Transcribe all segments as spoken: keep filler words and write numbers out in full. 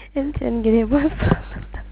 Etienne Guinée, bonsoir.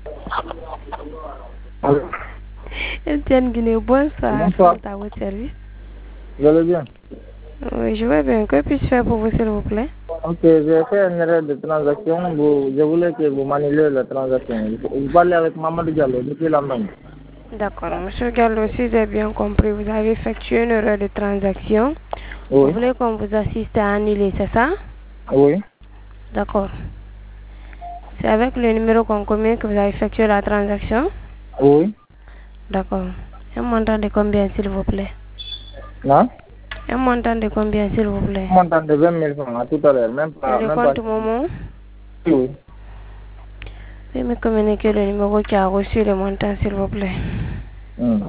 Allô? Etienne Guinée, bonsoir. Bonsoir. À votre service. Vous allez bien? Oui, je vais bien. Que puis-je faire pour vous, s'il vous plaît? Ok, j'ai fait une erreur de transaction. Vous, je voulais que vous manipulez la transaction. Vous parlez avec Mamadou Diallo depuis la main. D'accord. Monsieur Gallo, si j'ai bien compris, vous avez effectué une erreur de transaction. Oui. Vous voulez qu'on vous assiste à annuler, c'est ça? Oui. D'accord. C'est avec le numéro qu'on communique que vous avez effectué la transaction? Oui. D'accord. Un montant de combien, s'il vous plaît? Non? Un montant de combien, s'il vous plaît? Un montant de vingt mille francs à tout à l'heure. Même C'est pas. le Même pas. compte Momo? Oui. Veuillez me communiquer le numéro qui a reçu le montant, s'il vous plaît. Hmm.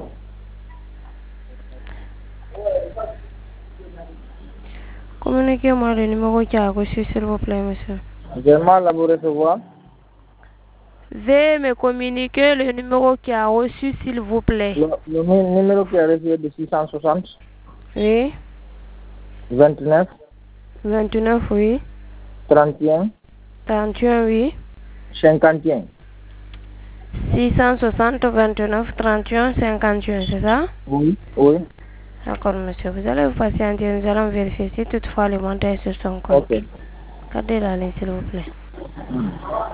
Communiquez-moi le numéro qui a reçu, s'il vous plaît, monsieur. J'ai mal à vous recevoir. Veuillez me communiquer le numéro qui a reçu, s'il vous plaît. Le, le numéro qui a reçu est de six cent soixante. Oui. vingt-neuf. vingt-neuf, oui. trente et un. trente et un, oui. cinquante et un. six cent soixante, vingt-neuf, trente et un, cinquante et un, c'est ça? Oui. Oui. D'accord, monsieur. Vous allez vous patienter. Nous allons vérifier si toutefois le montant est sur son compte. Ok. Gardez la ligne, s'il vous plaît. Hmm.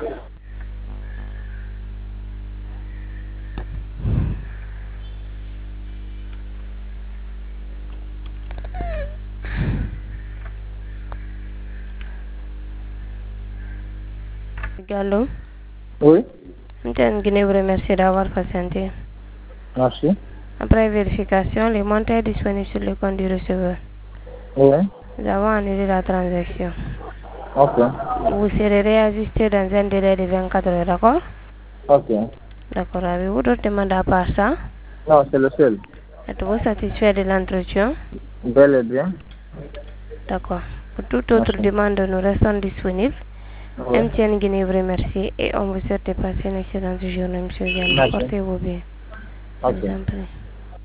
Gallo. Oui. Etienne Guinée vous remercie d'avoir patienté. Merci. Après vérification, le montant est disponible sur le compte du receveur. Oui. Nous avons annulé la transaction. Ok. Vous serez réajusté dans un délai de vingt-quatre heures, d'accord? Ok. D'accord. Avez-vous d'autres demandes à part ça? Non, c'est le seul. Êtes-vous satisfait de l'entretien? Bel et bien. D'accord. Pour toute autre Merci. demande, nous restons disponibles. Oui. M T N Guinée vous remercie et on vous souhaite de passer une excellente journée, monsieur Diallo. Merci. Portez-vous bien. Je Ok. vous en prie.